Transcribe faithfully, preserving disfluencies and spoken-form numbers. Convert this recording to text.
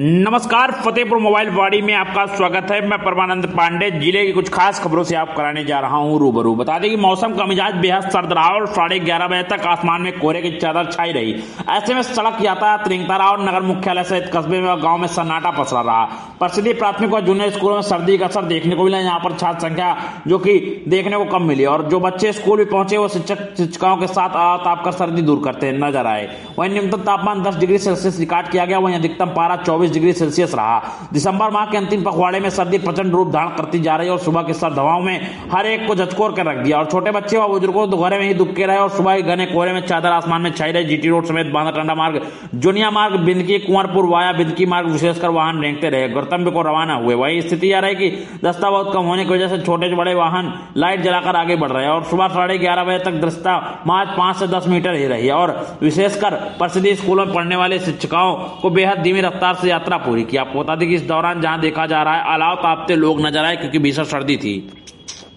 नमस्कार, फतेहपुर मोबाइल वाड़ी में आपका स्वागत है। मैं परमानंद पांडे जिले की कुछ खास खबरों से आप कराने जा रहा हूं रूबरू। बता दें कि मौसम का मिजाज बेहद सर्द रहा और साढ़े ग्यारह बजे तक आसमान में कोहरे की चादर छाई रही। ऐसे में सड़क यातायात रेंगता रहा और नगर मुख्यालय सहित कस्बे में और गाँव में सन्नाटा पसरा रहा। परिषदीय प्राथमिक और जूनियर स्कूलों में सर्दी का असर देखने को मिला। यहाँ पर छात्र संख्या जो की देखने को कम मिली और जो बच्चे स्कूल भी पहुंचे वो शिक्षक शिक्षिकाओं के साथ ताप कर सर्दी दूर करते नजर आए। वहीं न्यूनतम तापमान दस डिग्री सेल्सियस रिकॉर्ड किया गया। वहीं अधिकतम पारा चौबीस डिग्री सेल्सियस रहा। दिसंबर माह के अंतिम पखवाड़े में सर्दी प्रचंड रूप धारण करती जा रही है और सुबह की सर्द हवाओं में हर एक को झकझोर कर रख दिया और छोटे बच्चे और बुजुर्गों को घरे में ही दुबके रहे और सुबह ही घने कोहरे में चादर आसमान में छाई रही। जीटी रोड समेत बांदा टांडा मार्ग, जोनिया मार्ग, बिंदकी, कुंवरपुर वाया बिंदकी मार्ग विशेषकर वाहन रेंगते रहे, गंतव्य को रवाना हुए। वही स्थिति आ रही कि दस्ता बहुत कम होने की वजह से छोटे बड़े वाहन लाइट जलाकर आगे बढ़ रहे हैं और सुबह साढ़े ग्यारह बजे तक दस्ता मार्च पांच से दस मीटर ही रही है और विशेषकर परिषदीय स्कूलों में पढ़ने वाले शिक्षिकाओं को बेहद धीमी रफ्तार से यात्रा पूरी की। आपको बता दें कि इस दौरान जहां देखा जा रहा है अलाव तापते लोग नजर आए क्योंकि भीषण सर्दी थी।